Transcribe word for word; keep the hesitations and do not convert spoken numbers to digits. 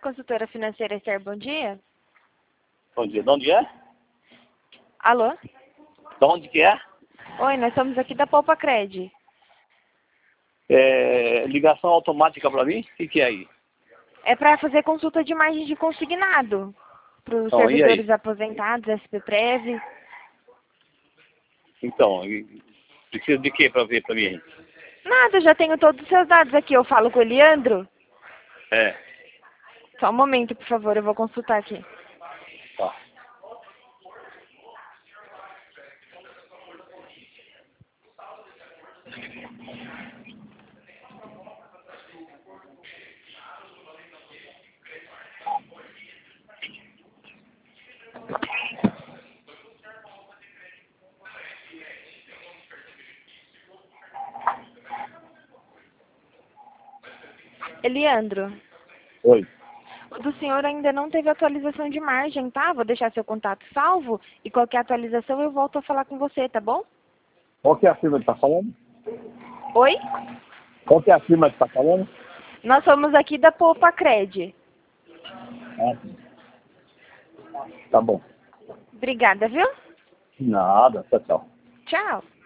consultora financeira Esther, bom dia. Bom dia. De onde é? Alô? De onde que é? Oi, nós somos aqui da Poupa Cred. É ligação automática para mim? O que, que é aí? É para fazer consulta de margem de consignado para os Então, e servidores aí? aposentados, S P Prev. Então, e- precisa de quê para ver para mim? Nada, eu já tenho todos os seus dados aqui. Eu falo com o Eliandro. É, Só um momento, por favor, eu vou consultar aqui. tá. Eliandro, Oi. o do senhor ainda não teve atualização de margem, tá? Vou deixar seu contato salvo e qualquer atualização eu volto a falar com você, tá bom? Qual que é a firma que está falando? Oi? Qual que é a firma que está falando? Nós somos aqui da Poupa Cred. Ah, sim. Tá bom. Obrigada, viu? Nada, tchau, tchau. Tchau.